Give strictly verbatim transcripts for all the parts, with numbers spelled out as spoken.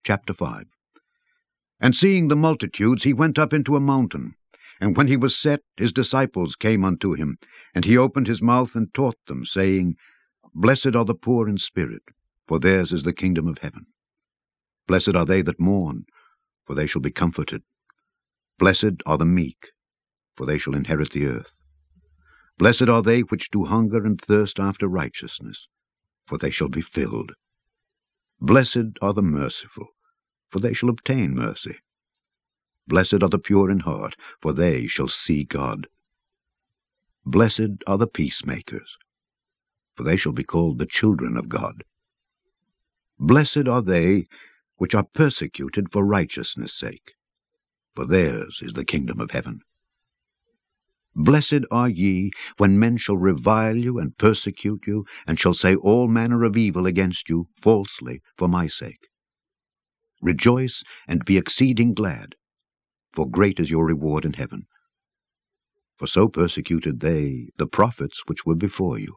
Chapter five. And seeing the multitudes, he went up into a mountain. And when he was set, his disciples came unto him. And he opened his mouth and taught them, saying, Blessed are the poor in spirit, for theirs is the kingdom of heaven. Blessed are they that mourn, for they shall be comforted. Blessed are the meek, for they shall inherit the earth. Blessed are they which do hunger and thirst after righteousness, for they shall be filled. Blessed are the merciful, for they shall obtain mercy. Blessed are the pure in heart, for they shall see God. Blessed are the peacemakers, for they shall be called the children of God. Blessed are they which are persecuted for righteousness' sake, for theirs is the kingdom of heaven. Blessed are ye, when men shall revile you, and persecute you, and shall say all manner of evil against you falsely for my sake. Rejoice, and be exceeding glad, for great is your reward in heaven. For so persecuted they the prophets which were before you.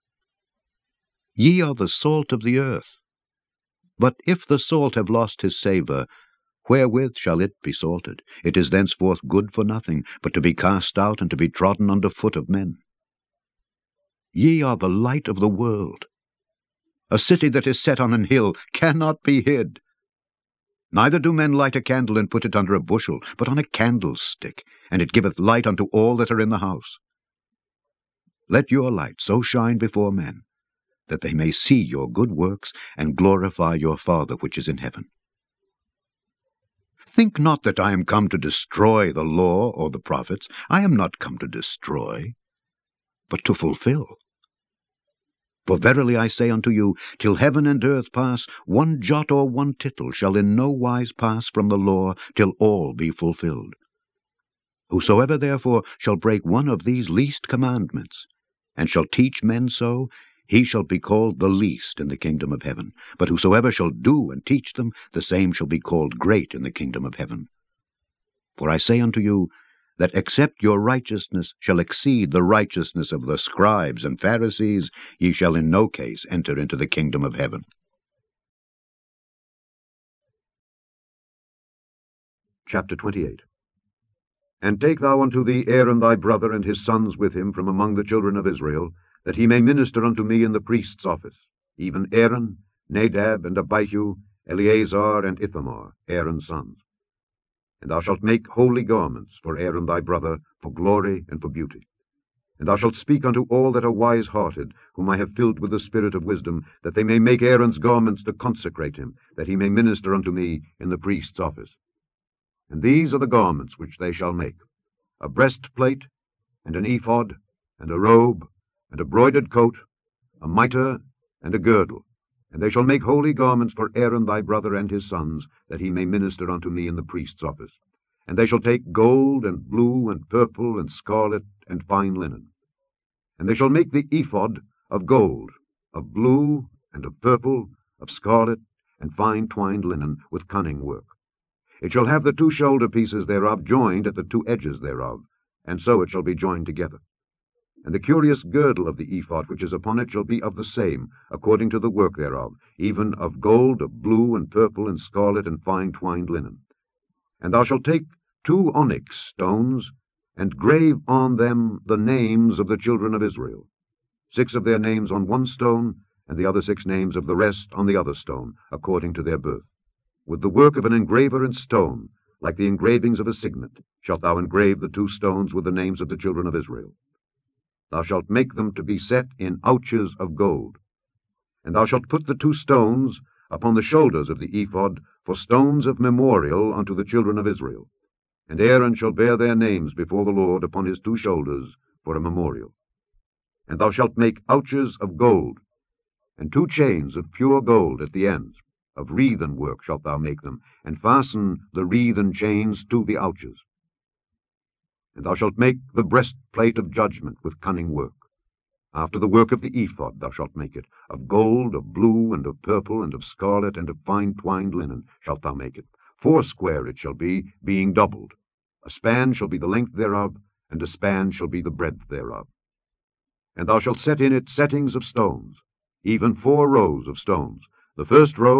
Ye are the salt of the earth. But if the salt have lost his savour, wherewith shall it be salted? It is thenceforth good for nothing, but to be cast out, and to be trodden under foot of men. Ye are the light of the world. A city that is set on an hill cannot be hid. Neither do men light a candle and put it under a bushel, but on a candlestick, and it giveth light unto all that are in the house. Let your light so shine before men, that they may see your good works, and glorify your Father which is in heaven. Think not that I am come to destroy the law or the prophets. I am not come to destroy, but to fulfill. For verily I say unto you, till heaven and earth pass, one jot or one tittle shall in no wise pass from the law, till all be fulfilled. Whosoever therefore shall break one of these least commandments, and shall teach men so, he shall be called the least in the kingdom of heaven. But whosoever shall do and teach them, the same shall be called great in the kingdom of heaven. For I say unto you, that except your righteousness shall exceed the righteousness of the scribes and Pharisees, ye shall in no case enter into the kingdom of heaven. Chapter twenty-eight. And take thou unto thee Aaron thy brother, and his sons with him from among the children of Israel, that he may minister unto me in the priest's office, even Aaron, Nadab, and Abihu, Eleazar, and Ithamar, Aaron's sons. And thou shalt make holy garments for Aaron thy brother, for glory and for beauty. And thou shalt speak unto all that are wise-hearted, whom I have filled with the spirit of wisdom, that they may make Aaron's garments to consecrate him, that he may minister unto me in the priest's office. And these are the garments which they shall make: a breastplate, and an ephod, and a robe, and a broidered coat, a mitre, and a girdle. And they shall make holy garments for Aaron thy brother and his sons, that he may minister unto me in the priest's office. And they shall take gold, and blue, and purple, and scarlet, and fine linen. And they shall make the ephod of gold, of blue, and of purple, of scarlet, and fine twined linen, with cunning work. It shall have the two shoulder pieces thereof joined at the two edges thereof, and so it shall be joined together. And the curious girdle of the ephod which is upon it shall be of the same, according to the work thereof, even of gold, of blue, and purple, and scarlet, and fine twined linen. And thou shalt take two onyx stones, and grave on them the names of the children of Israel, six of their names on one stone, and the other six names of the rest on the other stone, according to their birth. With the work of an engraver in stone, like the engravings of a signet, shalt thou engrave the two stones with the names of the children of Israel. Thou shalt make them to be set in ouches of gold. And thou shalt put the two stones upon the shoulders of the ephod for stones of memorial unto the children of Israel. And Aaron shall bear their names before the Lord upon his two shoulders for a memorial. And thou shalt make ouches of gold, and two chains of pure gold at the ends. Of wreathen work shalt thou make them, and fasten the wreathen chains to the ouches. And thou shalt make the breastplate of judgment with cunning work. After the work of the ephod thou shalt make it. Of gold, of blue, and of purple, and of scarlet, and of fine twined linen shalt thou make it. Foursquare it shall be, being doubled. A span shall be the length thereof, and a span shall be the breadth thereof. And thou shalt set in it settings of stones, even four rows of stones. The first row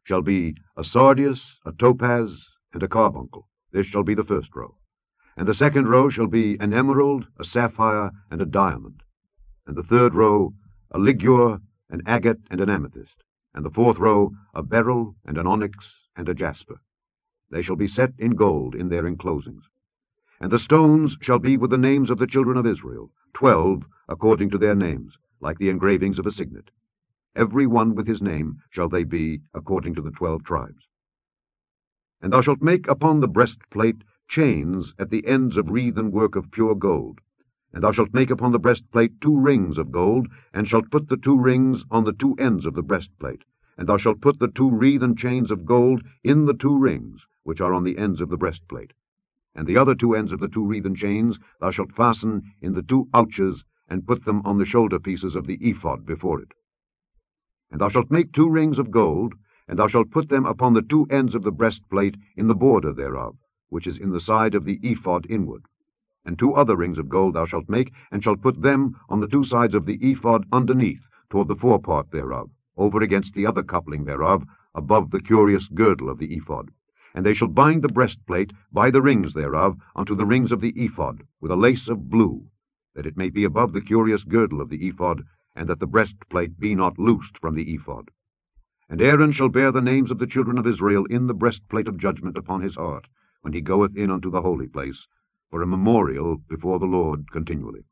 shall be a sardius, a topaz, and a carbuncle. This shall be the first row. And the second row shall be an emerald, a sapphire, and a diamond. And the third row a ligure, an agate, and an amethyst. And the fourth row a beryl, and an onyx, and a jasper. They shall be set in gold in their enclosings. And the stones shall be with the names of the children of Israel, twelve according to their names, like the engravings of a signet. Every one with his name shall they be according to the twelve tribes. And thou shalt make upon the breastplate chains at the ends of wreathen work of pure gold. And thou shalt make upon the breastplate two rings of gold, and shalt put the two rings on the two ends of the breastplate. And thou shalt put the two wreathen chains of gold in the two rings, which are on the ends of the breastplate. And the other two ends of the two wreathen chains thou shalt fasten in the two ouches, and put them on the shoulder pieces of the ephod before it. And thou shalt make two rings of gold, and thou shalt put them upon the two ends of the breastplate in the border thereof, which is in the side of the ephod inward. And two other rings of gold thou shalt make, and shalt put them on the two sides of the ephod underneath, toward the forepart thereof, over against the other coupling thereof, above the curious girdle of the ephod. And they shall bind the breastplate by the rings thereof unto the rings of the ephod, with a lace of blue, that it may be above the curious girdle of the ephod, and that the breastplate be not loosed from the ephod. And Aaron shall bear the names of the children of Israel in the breastplate of judgment upon his heart, when he goeth in unto the holy place, for a memorial before the Lord continually.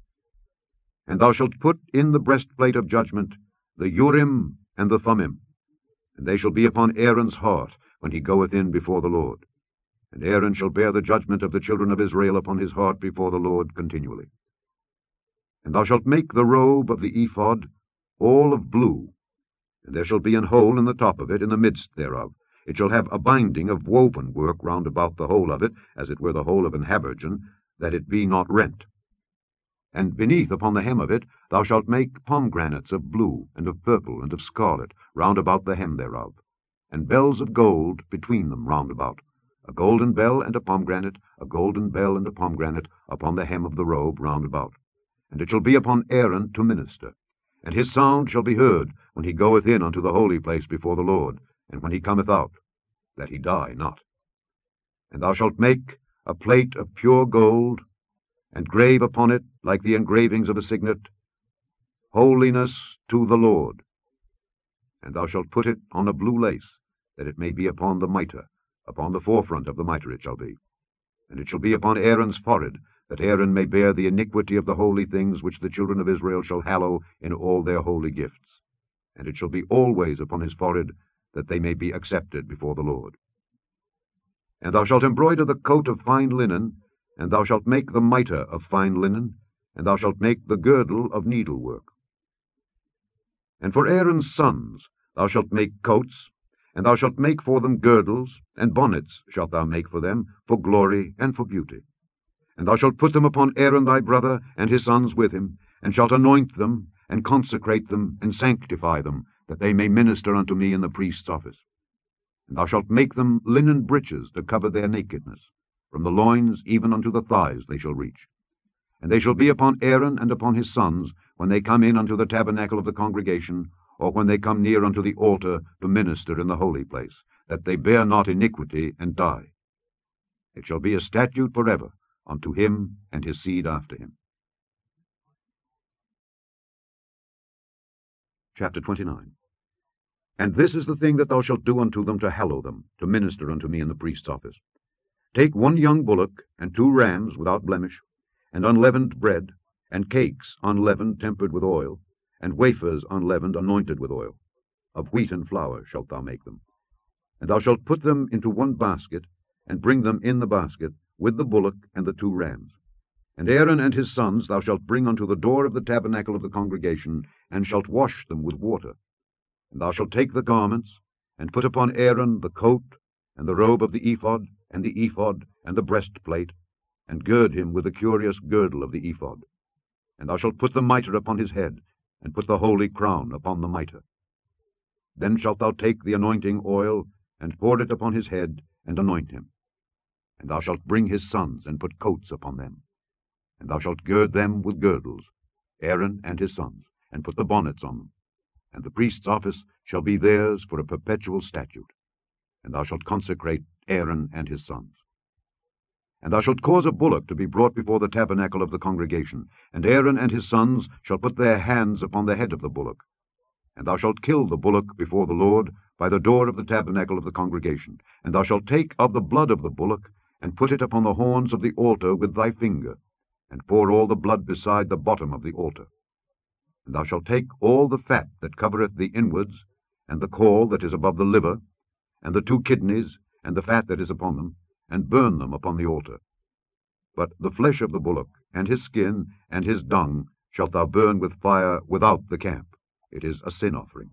And thou shalt put in the breastplate of judgment the Urim and the Thummim, and they shall be upon Aaron's heart when he goeth in before the Lord. And Aaron shall bear the judgment of the children of Israel upon his heart before the Lord continually. And thou shalt make the robe of the ephod all of blue, and there shall be an hole in the top of it, in the midst thereof. It shall have a binding of woven work round about the whole of it, as it were the whole of an habergeon, that it be not rent. And beneath upon the hem of it thou shalt make pomegranates of blue, and of purple, and of scarlet, round about the hem thereof, and bells of gold between them round about, a golden bell and a pomegranate, a golden bell and a pomegranate, upon the hem of the robe round about. And it shall be upon Aaron to minister. And his sound shall be heard when he goeth in unto the holy place before the Lord, and when he cometh out, that he die not. And thou shalt make a plate of pure gold, and grave upon it, like the engravings of a signet, Holiness to the Lord. And thou shalt put it on a blue lace, that it may be upon the mitre, upon the forefront of the mitre it shall be. And it shall be upon Aaron's forehead, that Aaron may bear the iniquity of the holy things which the children of Israel shall hallow in all their holy gifts. And it shall be always upon his forehead, that they may be accepted before the Lord. And thou shalt embroider the coat of fine linen, and thou shalt make the mitre of fine linen, and thou shalt make the girdle of needlework. And for Aaron's sons thou shalt make coats, and thou shalt make for them girdles, and bonnets shalt thou make for them, for glory and for beauty. And thou shalt put them upon Aaron thy brother, and his sons with him, and shalt anoint them, and consecrate them, and sanctify them, that they may minister unto me in the priest's office. And thou shalt make them linen breeches to cover their nakedness. From the loins even unto the thighs they shall reach. And they shall be upon Aaron and upon his sons, when they come in unto the tabernacle of the congregation, or when they come near unto the altar to minister in the holy place, that they bear not iniquity and die. It shall be a statute forever unto him and his seed after him. Chapter twenty-nine. And this is the thing that thou shalt do unto them to hallow them, to minister unto me in the priest's office. Take one young bullock, and two rams without blemish, and unleavened bread, and cakes unleavened tempered with oil, and wafers unleavened anointed with oil. Of wheat and flour shalt thou make them. And thou shalt put them into one basket, and bring them in the basket, with the bullock and the two rams. And Aaron and his sons thou shalt bring unto the door of the tabernacle of the congregation, and shalt wash them with water. And thou shalt take the garments, and put upon Aaron the coat, and the robe of the ephod, and the ephod, and the breastplate, and gird him with the curious girdle of the ephod. And thou shalt put the mitre upon his head, and put the holy crown upon the mitre. Then shalt thou take the anointing oil, and pour it upon his head, and anoint him. And thou shalt bring his sons, and put coats upon them. And thou shalt gird them with girdles, Aaron and his sons, and put the bonnets on them. And the priest's office shall be theirs for a perpetual statute, and thou shalt consecrate Aaron and his sons. And thou shalt cause a bullock to be brought before the tabernacle of the congregation, and Aaron and his sons shall put their hands upon the head of the bullock. And thou shalt kill the bullock before the Lord by the door of the tabernacle of the congregation. And thou shalt take of the blood of the bullock, and put it upon the horns of the altar with thy finger, and pour all the blood beside the bottom of the altar. And thou shalt take all the fat that covereth the inwards, and the caul that is above the liver, and the two kidneys, and the fat that is upon them, and burn them upon the altar. But the flesh of the bullock, and his skin, and his dung, shalt thou burn with fire without the camp. It is a sin offering.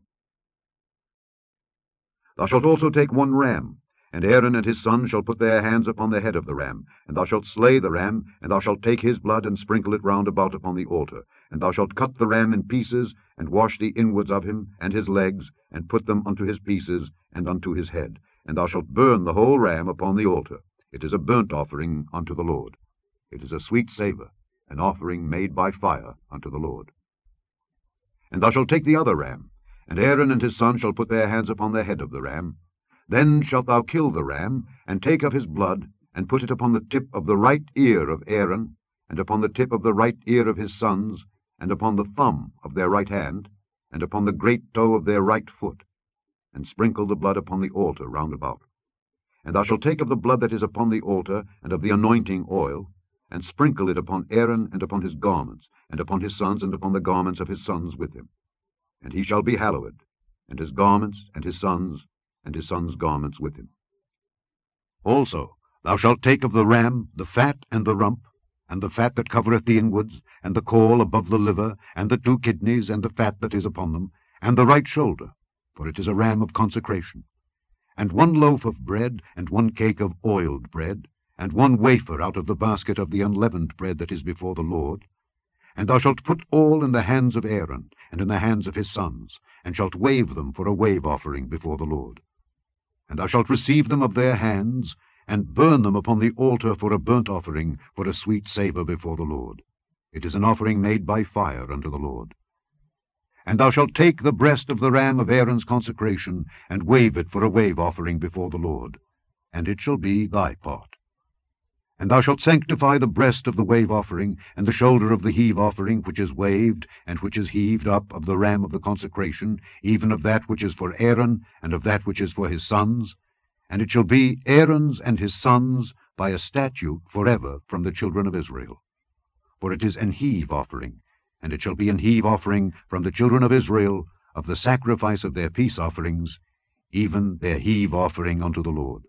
Thou shalt also take one ram, and Aaron and his sons shall put their hands upon the head of the ram. And thou shalt slay the ram, and thou shalt take his blood, and sprinkle it round about upon the altar. And thou shalt cut the ram in pieces, and wash the inwards of him, and his legs, and put them unto his pieces, and unto his head. And thou shalt burn the whole ram upon the altar. It is a burnt offering unto the Lord. It is a sweet savour, an offering made by fire unto the Lord. And thou shalt take the other ram, and Aaron and his sons shall put their hands upon the head of the ram. Then shalt thou kill the ram, and take of his blood, and put it upon the tip of the right ear of Aaron, and upon the tip of the right ear of his sons, and upon the thumb of their right hand, and upon the great toe of their right foot, and sprinkle the blood upon the altar round about. And thou shalt take of the blood that is upon the altar, and of the anointing oil, and sprinkle it upon Aaron, and upon his garments, and upon his sons, and upon the garments of his sons with him. And he shall be hallowed, and his garments, and his sons, and his sons' garments with him. Also thou shalt take of the ram the fat and the rump, and the fat that covereth the inwards, and the caul above the liver, and the two kidneys, and the fat that is upon them, and the right shoulder, for it is a ram of consecration, and one loaf of bread, and one cake of oiled bread, and one wafer out of the basket of the unleavened bread that is before the Lord. And thou shalt put all in the hands of Aaron, and in the hands of his sons, and shalt wave them for a wave offering before the Lord. And thou shalt receive them of their hands, and burn them upon the altar for a burnt offering, for a sweet savour before the Lord. It is an offering made by fire unto the Lord. And thou shalt take the breast of the ram of Aaron's consecration, and wave it for a wave offering before the Lord, and it shall be thy part. And thou shalt sanctify the breast of the wave offering, and the shoulder of the heave offering, which is waved, and which is heaved up of the ram of the consecration, even of that which is for Aaron, and of that which is for his sons. And it shall be Aaron's and his sons by a statute forever from the children of Israel. For it is an heave offering, and it shall be an heave offering from the children of Israel of the sacrifice of their peace offerings, even their heave offering unto the Lord.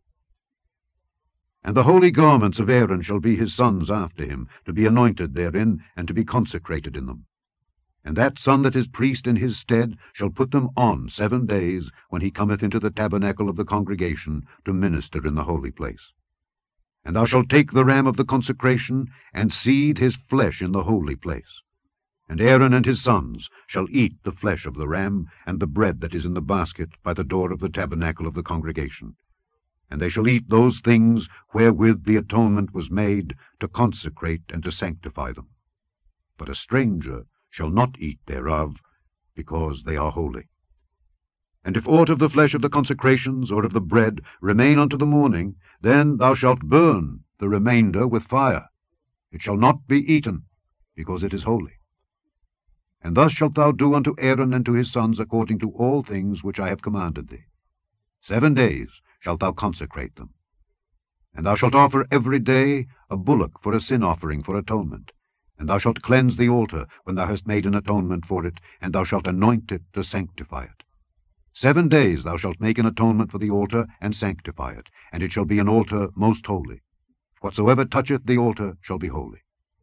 And the holy garments of Aaron shall be his sons after him, to be anointed therein, and to be consecrated in them. And that son that is priest in his stead shall put them on seven days, when he cometh into the tabernacle of the congregation to minister in the holy place. And thou shalt take the ram of the consecration, and seethe his flesh in the holy place. And Aaron and his sons shall eat the flesh of the ram, and the bread that is in the basket by the door of the tabernacle of the congregation. And they shall eat those things wherewith the atonement was made, to consecrate and to sanctify them. But a stranger shall not eat thereof, because they are holy. And if aught of the flesh of the consecrations, or of the bread, remain unto the morning, then thou shalt burn the remainder with fire. It shall not be eaten, because it is holy. And thus shalt thou do unto Aaron and to his sons according to all things which I have commanded thee. Seven days shalt thou consecrate them. And thou shalt offer every day a bullock for a sin offering for atonement. And thou shalt cleanse the altar when thou hast made an atonement for it, and thou shalt anoint it to sanctify it. Seven days thou shalt make an atonement for the altar, and sanctify it, and it shall be an altar most holy. Whatsoever toucheth the altar shall be holy.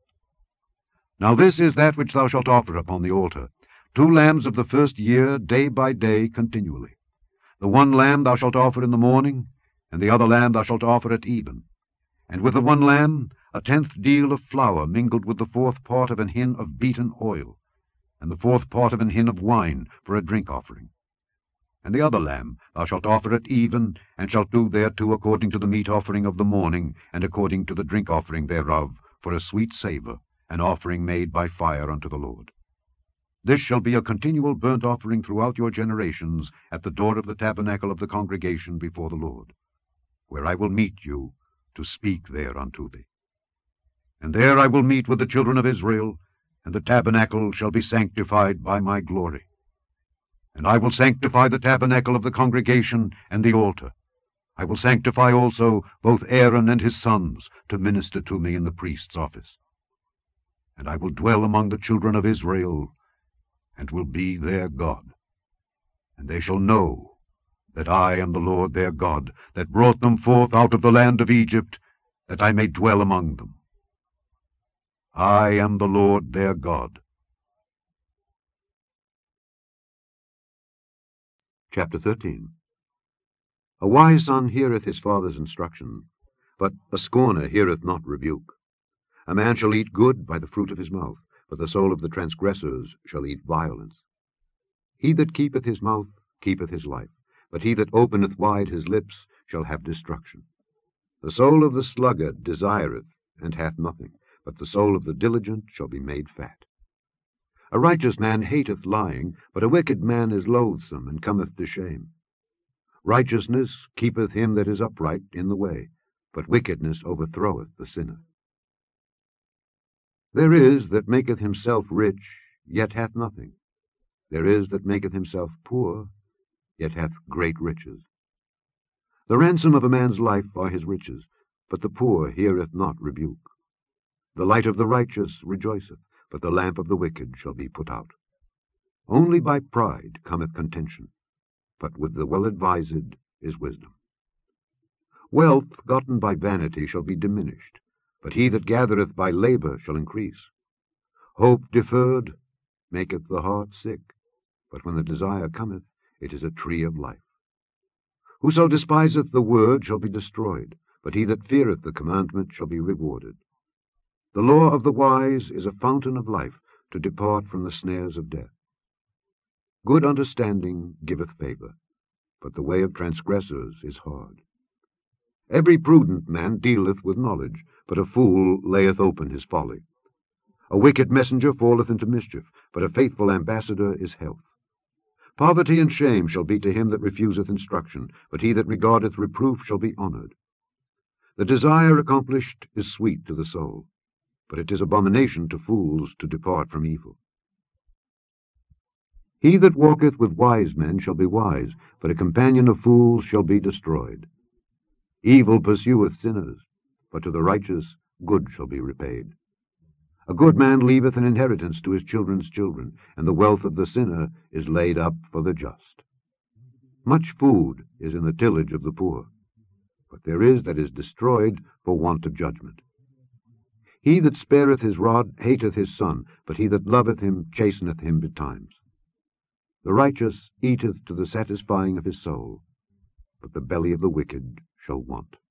Now this is that which thou shalt offer upon the altar, two lambs of the first year, day by day, continually. The one lamb thou shalt offer in the morning, and the other lamb thou shalt offer at even. And with the one lamb a tenth deal of flour mingled with the fourth part of an hin of beaten oil, and the fourth part of an hin of wine for a drink offering. And the other lamb thou shalt offer at even, and shalt do thereto according to the meat offering of the morning, and according to the drink offering thereof, for a sweet savour, an offering made by fire unto the Lord. This shall be a continual burnt offering throughout your generations at the door of the tabernacle of the congregation before the Lord, where I will meet you to speak there unto thee. And there I will meet with the children of Israel, and the tabernacle shall be sanctified by my glory. And I will sanctify the tabernacle of the congregation and the altar. I will sanctify also both Aaron and his sons to minister to me in the priest's office. And I will dwell among the children of Israel, and will be their God. And they shall know that I am the Lord their God, that brought them forth out of the land of Egypt, that I may dwell among them. I am the Lord their God. Chapter thirteen. A wise son heareth his father's instruction, but a scorner heareth not rebuke. A man shall eat good by the fruit of his mouth, but the soul of the transgressors shall eat violence. He that keepeth his mouth keepeth his life, but he that openeth wide his lips shall have destruction. The soul of the sluggard desireth, and hath nothing, but the soul of the diligent shall be made fat. A righteous man hateth lying, but a wicked man is loathsome, and cometh to shame. Righteousness keepeth him that is upright in the way, but wickedness overthroweth the sinner. There is that maketh himself rich, yet hath nothing. There is that maketh himself poor, yet hath great riches. The ransom of a man's life are his riches, but the poor heareth not rebuke. The light of the righteous rejoiceth, but the lamp of the wicked shall be put out. Only by pride cometh contention, but with the well-advised is wisdom. Wealth gotten by vanity shall be diminished, but he that gathereth by labor shall increase. Hope deferred maketh the heart sick, but when the desire cometh, it is a tree of life. Whoso despiseth the word shall be destroyed, but he that feareth the commandment shall be rewarded. The law of the wise is a fountain of life, to depart from the snares of death. Good understanding giveth favor, but the way of transgressors is hard. Every prudent man dealeth with knowledge, but a fool layeth open his folly. A wicked messenger falleth into mischief, but a faithful ambassador is health. Poverty and shame shall be to him that refuseth instruction, but he that regardeth reproof shall be honored. The desire accomplished is sweet to the soul, but it is abomination to fools to depart from evil. He that walketh with wise men shall be wise, but a companion of fools shall be destroyed. Evil pursueth sinners, but to the righteous good shall be repaid. A good man leaveth an inheritance to his children's children, and the wealth of the sinner is laid up for the just. Much food is in the tillage of the poor, but there is that is destroyed for want of judgment. He that spareth his rod hateth his son, but he that loveth him chasteneth him betimes. The righteous eateth to the satisfying of his soul, but the belly of the wicked shall want.